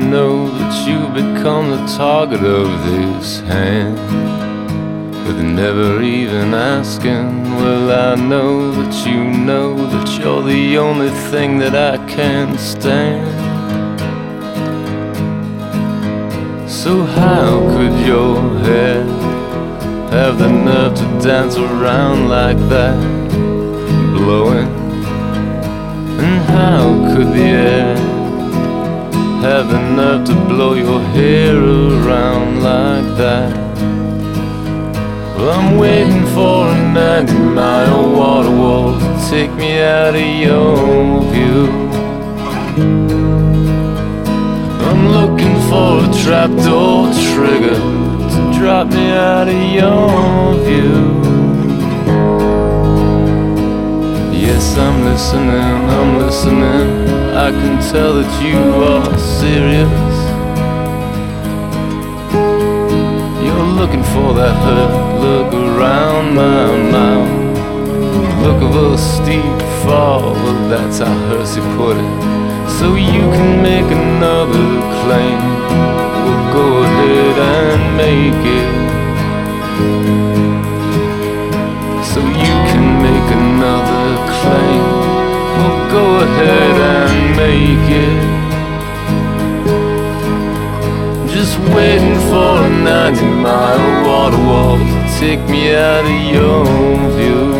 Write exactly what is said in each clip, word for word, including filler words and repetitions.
know that you become the target of this hand, with never even asking. Well, I know that you know that you're the only thing that I can stand. So how could your head have the nerve to dance around like that, blowing? And how could the air have the nerve to blow your hair around like that? Well, I'm waiting for a ninety mile water wall to take me out of your view. I'm looking for a trapdoor trigger to drop me out of your view. Yes, I'm listening, I'm listening. I can tell that you are serious. You're looking for that hurt look around my mouth. Look of a steep fall, that's how Hersey put it. So you can make another claim. Well, go ahead and make it. So you can make another claim. Well, go ahead and make it. Just waiting for a ninety mile water wall to take me out of your view.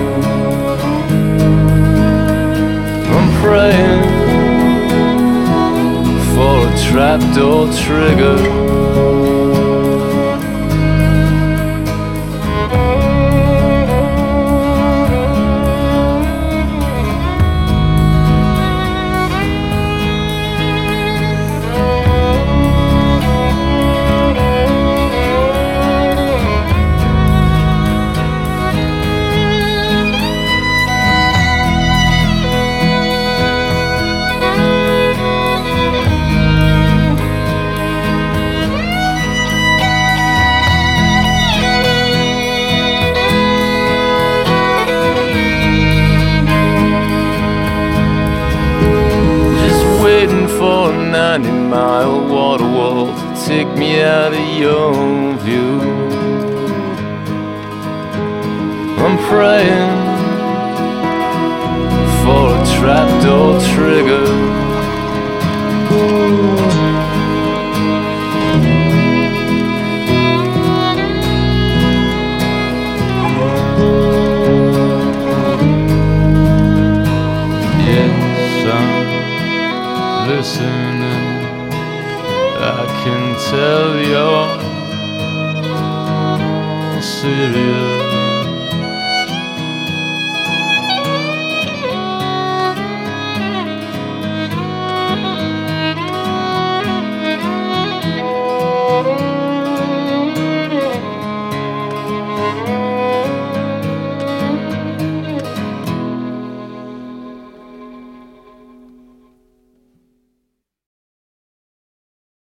I'm praying for a trapdoor trigger. For a ninety mile water wall to take me out of your view. I'm praying for a trapdoor trigger. Listening, I can tell you're serious.